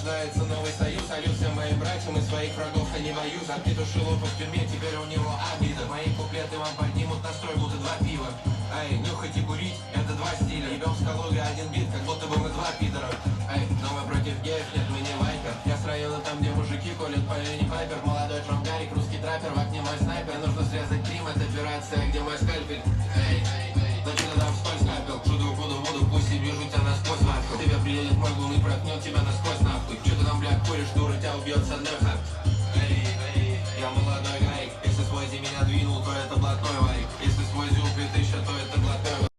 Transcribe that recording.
Рождается новый союз, салют всем моим братьям, и своих врагов я не боюсь. Отпиту шелупа в тюрьме, теперь у него обида. Мои куплеты вам поднимут настрой, будто два пива. Эй, нюхать и курить, это два стиля. Ебем с Калуги один бит, как будто бы мы два пидора. Эй, но мы против геев, нет, мы не вайпер. Я с района там, где мужики колят по линии Пайпер. Молодой Джон Гарик, русский траппер, в окне мой снайпер. Нужно срезать грим, это операция, где мой скальпель. Эй, зачем ты там вскользь капел? Жуду, буду, пусть и вижу тебя насквозь, нахуй. Тебя приедет мой лунный, проткнет тебя насквозь, нахуй. Че ты там, блядь, куришь, дура, тебя убьет с одной хапи.